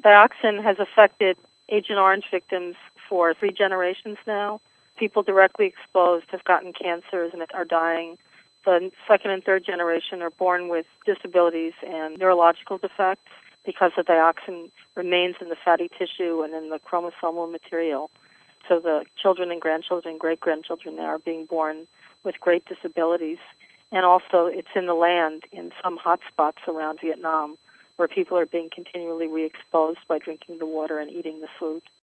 Dioxin has affected Agent Orange victims for 3 generations now. People directly exposed have gotten cancers and are dying. The second and third generation are born with disabilities and neurological defects because the dioxin remains in the fatty tissue and in the chromosomal material. So the children and grandchildren and great-grandchildren now are being born with great disabilities. And also it's in the land in some hot spots around Vietnam where people are being continually re-exposed by drinking the water and eating the food.